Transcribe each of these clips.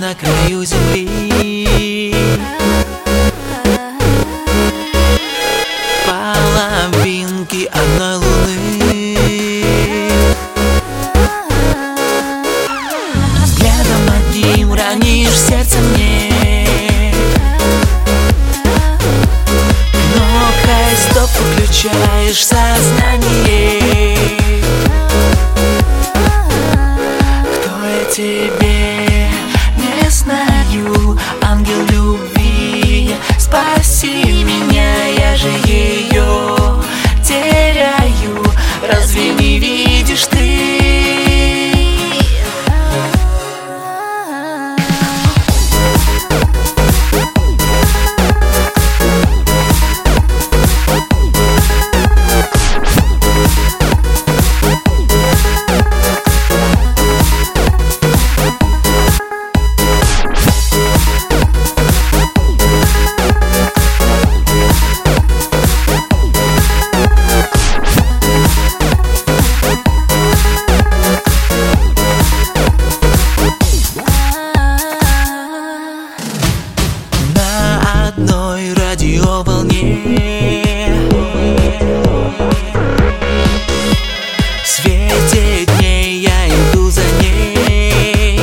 на краю земли. Половинки одной луны. Взглядом одним ранишь сердце мне. Но стоп, включаешь сознание. Кто я тебе? Не знаю. Ангел любви, спаси меня, я же ее теряю. Разве не видишь ты? Одной радиоволне, в свете дней я иду за ней.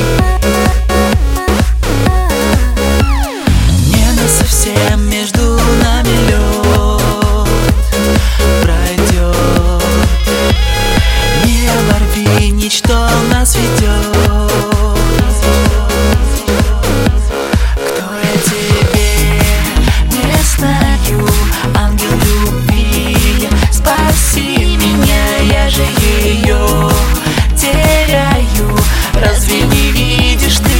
Не совсем между нами лед пройдет. Не оборви нить, что нас ведет. Ангел любви, спаси меня, я же ее теряю. Разве не видишь ты?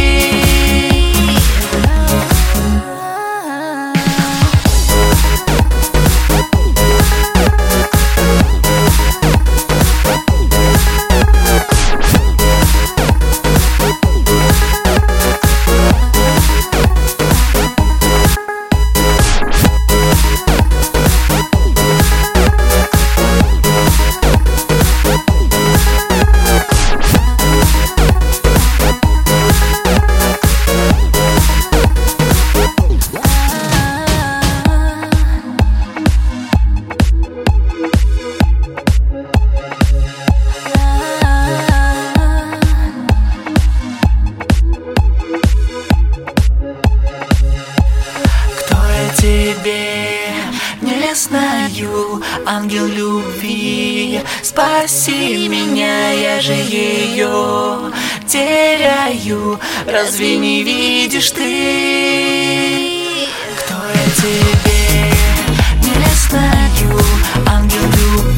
Тебе не знаю. Ангел любви, спаси меня, я же ее теряю. Разве не видишь ты? Кто я тебе? Не знаю. Ангел любви.